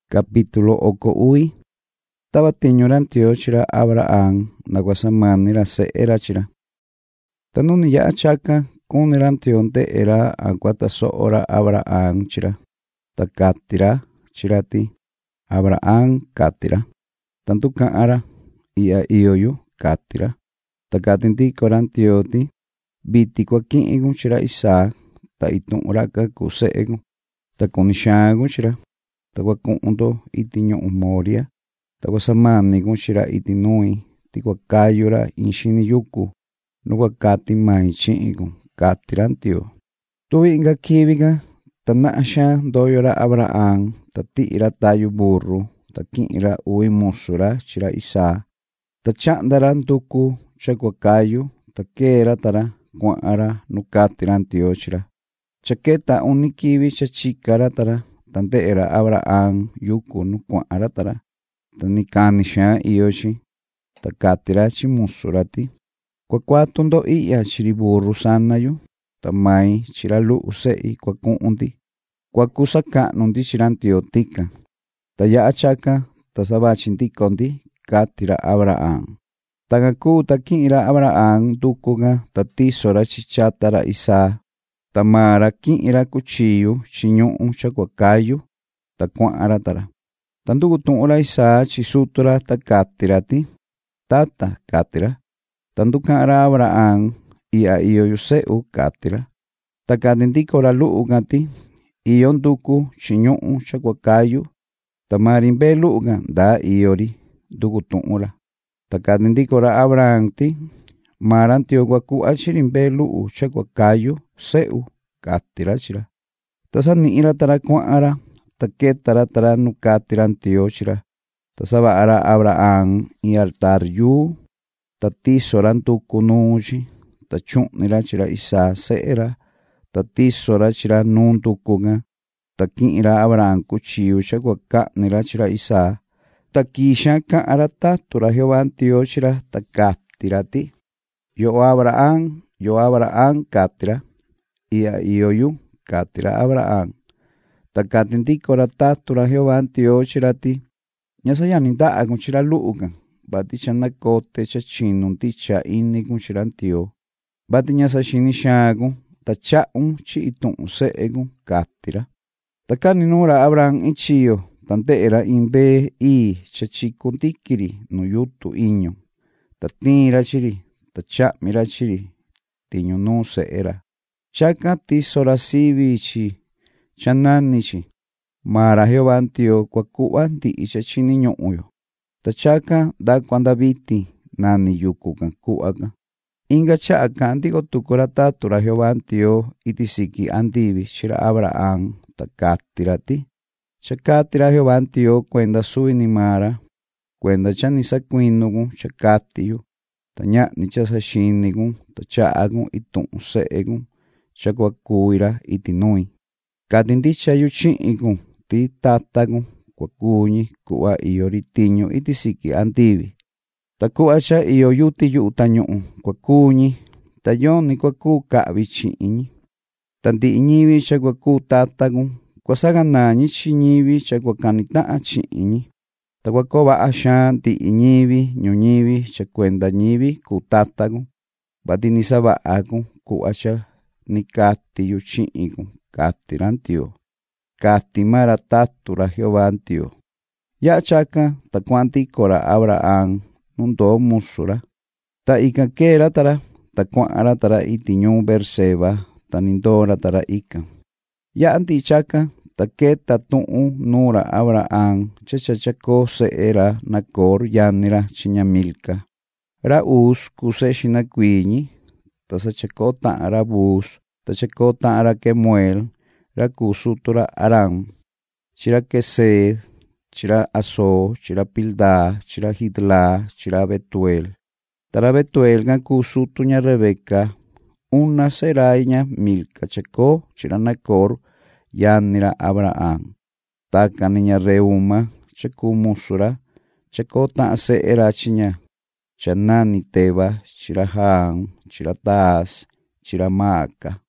Capítulo oko uwi. Tava tiñura Ntioo chira Abraham nakuasamanira se'era chira. Tanuni ya'a chaka kunira Ntioo nte'era akuataso'ora Abraham chira. Ta katira chirati Abraham katira. Tantu ka'ara iya iyoyu katira. Ta katintikora Ntioo biti kuaki'inkun chira Isaac ta itu'uraka kuse'ekun. Ta kunixaankun chira. Ta kuaku'unto iti ñu'u Moria. Ta kuasamaninkun chira iti nui ti kuakayura in xini yuku nukuakati mai chi'inkun katira Ntioo. Tuvi inka kivika ta na'a xaan ndoyora Abraham ta ti'ira tayu burru ta ki'ira uvi musura chira Isaac. Ta cha'ndara nduku cha kuakayu ta keera tara kua'ara nu katira Ntioo chira. Cha keta uni kivi cha chikara tara ta nte'era Abraham yuku nu kua'ara tara. Ta nikani xaan iyochi ta katira chi musurati. Kuakuatu ndo i'ya chiri burru sanayu ta mai chira lu'u se'i kuaku'unti. Kuakusaka'nunti chira Ntioo tika. Ta ya'a chaka ta savachintikonti katira Abraham. Tagaku ta ki'ira Abraham ndukuka ta tisora chi chatara Isaac. Ta mara ki'ira kuchiyu chi ñu'u cha kuakayu ta kua'ara tara. Ta ndukutu'ura Isaac chi sutura ta katirati. Tata katira. Ta nduka'ara Abraham iya iyoyu se'u katira. Ta katintikora lu'u kati iyo nduku chi ñu'u cha kuakayu. Ta mari mbe lu'uka nda iyori ndukutu'ura. Ta katintikora Abraham mara Ntioo kuaku'a chiri mbe lu'u cha kuakayu se'u katira chira. Ta sani'ira tara kua'ara ta ketara tara nu katira Ntioo chira. Ta sava'ara Abraham in altar yuu. Ta tisora nduku nuuchi. Ta chu'nira chira Isaac se'era. Ta tisora chira nuu ndukuka. Ta ki'ira Abraham kuchiyu cha kuaka'nira chira Isaac. Ta kisha ka'ara tatura Jehová Ntioo chira ta katirati. Yo Abraham katira. Iya iyoyu katira Abraham. Ta katintikora tatura Jehová Ntioo chirati. Ñasayani nda'akun chira lu'uka. Bati cha nakote cha chinunti cha inikun chira Ntioo. Bati ñasa xini xaakun ta cha'un chi itu'un se'ekun katira. Ta kaninura Abraham ichiyo ta nte'era in mbe cha chikuntikiri nu yutu iñu. Ta tira chiri ta cha'mira chiri tiñu nuu se'era. Chaka tisora sivi chi cha nanichi. Mara Jehová Ntioo kuaku'va ndi'i cha chini ñu'uyo. Ta chaka da kuanda viti nani yukuka ku'aka. Inka cha'a ka'antikotukura tatura Jehová Ntioo iti siki andivi chira Abraham ta katirati. Cha katira Jehová Ntioo kuenda suvi ni mara. Kuenda cha nisakuinukun cha katiyu. Ta ña'ni cha saxinikun ta cha'akun itu'un se'ekun cha kuakuira iti nui. Katintichayu chi'inkun ti tatakun kuakuñi ku'va iyori tiñu iti siki andivi. Ta ku'va cha iyo yuti yu'u tañu'u kuakuñi. Ta yoni kuaku ka'vi chi'iñi. Ta ndi'i ñivi cha kuaku tatakun kuasakanañi chi ñivi cha kuakanita'a chi'iñi. Ta kuakova'a xaan ndi'i ñivi ñuñivi cha kuenda ñivi ku tatakun. Bati nisava'akun ku'va cha nikatiyu chi'inkun katira Ntioo. Kati mara tatura Jehová Ntioo. Ya'a chaka ta kuantikora Abraham nundoo musura. Ta ikan keera tara ta kua'ara tara iti ñuu Beerseba ta nindora tara ikan. Ya'a nti'i chaka ta keta tu'un nura Abraham cha chachako se'era Nacor yanira chiña Milca. Ra Uz kuse xinakuiñi. Ta sachako ta'ara Buz. Ta chako ta'ara Kemuel. Ra kusutura Aram. Chira Kesed. Chira Aso. Chira Pilda. Chira Hidla. Chira Betuel. Tara Betuel nga kusutuña Rebeca. Una seraiña Milca chako chira Nacor yanira Abraham. Takaniña Reuma chaku musura. Chako ta'a se'era chiña. Chanani Teba. Chira Han. Chira Tas. Chira Maaca.